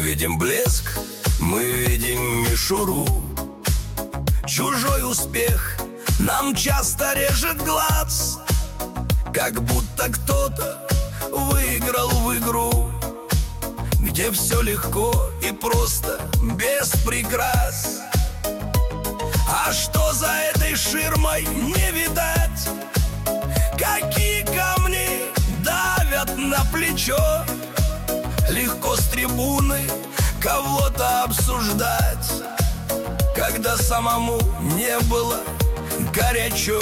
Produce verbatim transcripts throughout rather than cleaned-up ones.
видим блеск, мы видим мишуру. Чужой успех нам часто режет глаз, как будто кто-то выиграл в игру, где все легко и просто, без прикрас. А что за этой ширмой не видать? Какие камни давят на плечо? Легко с трибуны кого-то обсуждать, когда самому не было горячо.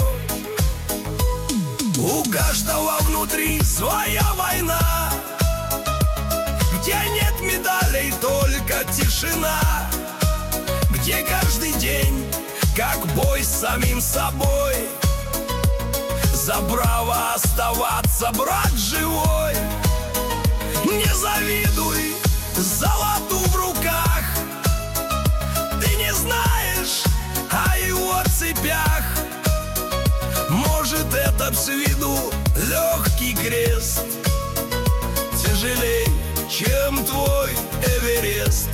У каждого внутри своя война, где нет медалей, только тишина, где каждый день как бой с самим собой, за право оставаться, брат живой. Не завидуй золоту в руках, ты не знаешь о его цепях. Может, этот с виду легкий крест тяжелей, чем твой Эверест.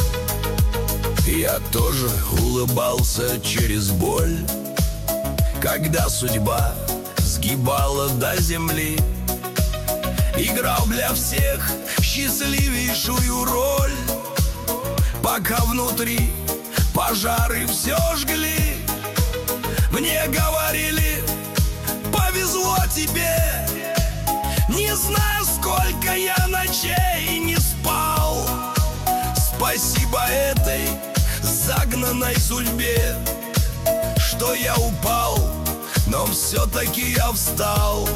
Я тоже улыбался через боль, когда судьба сгибала до земли. Играл для всех счастливейшую роль, пока внутри пожары все жгли. Мне говорили: повезло тебе. Не знаю, сколько я ночей не спал. Спасибо этой загнанной судьбе, что я упал, но все-таки я встал.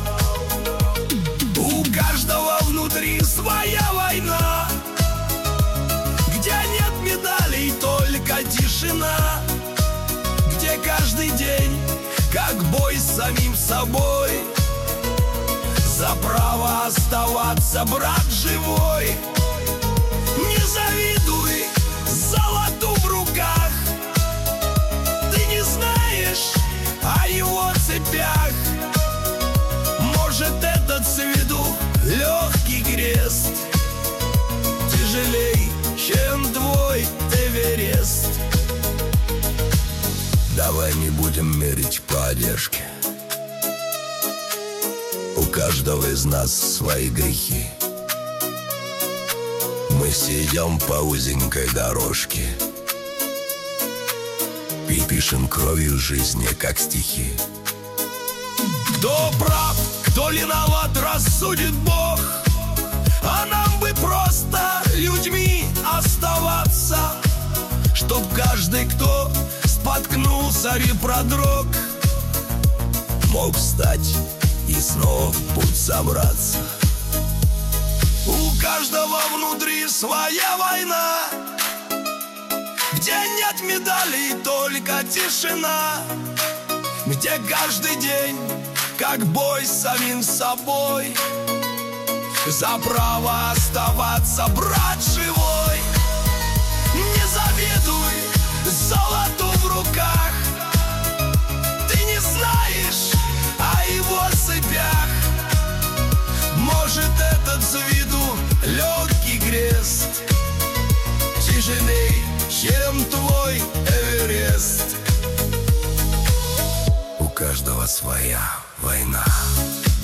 У каждого внутри своя война, где нет медалей, только тишина, где каждый день как бой с самим собой, за право оставаться, брат живой. Не завидуй золоту в руках, ты не знаешь о его цепях. Может, этот с виду легкий крест тяжелей, чем твой Эверест. Давай не будем мерить по одежке, у каждого из нас свои грехи. Мы все идем по узенькой дорожке и пишем кровью жизни, как стихи. Кто прав, кто виноват, рассудит Бог, а нам бы просто людьми оставаться, чтоб каждый, кто споткнулся и продрог, мог встать и снова в путь собраться. У каждого внутри своя война, где нет медалей, только тишина, где каждый день как бой с самим собой, за право оставаться, брат живой. Не завидуй золоту в руках, ты не знаешь о его цепях. Может, этот с виду легкий крест тяжелей, чем твой Эверест. У каждого своя война.